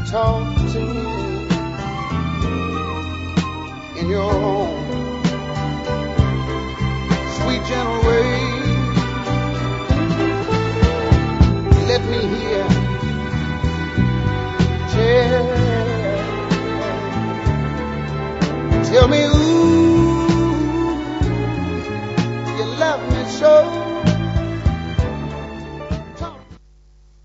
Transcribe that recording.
talk to me in your own sweet, gentle way. Let me hear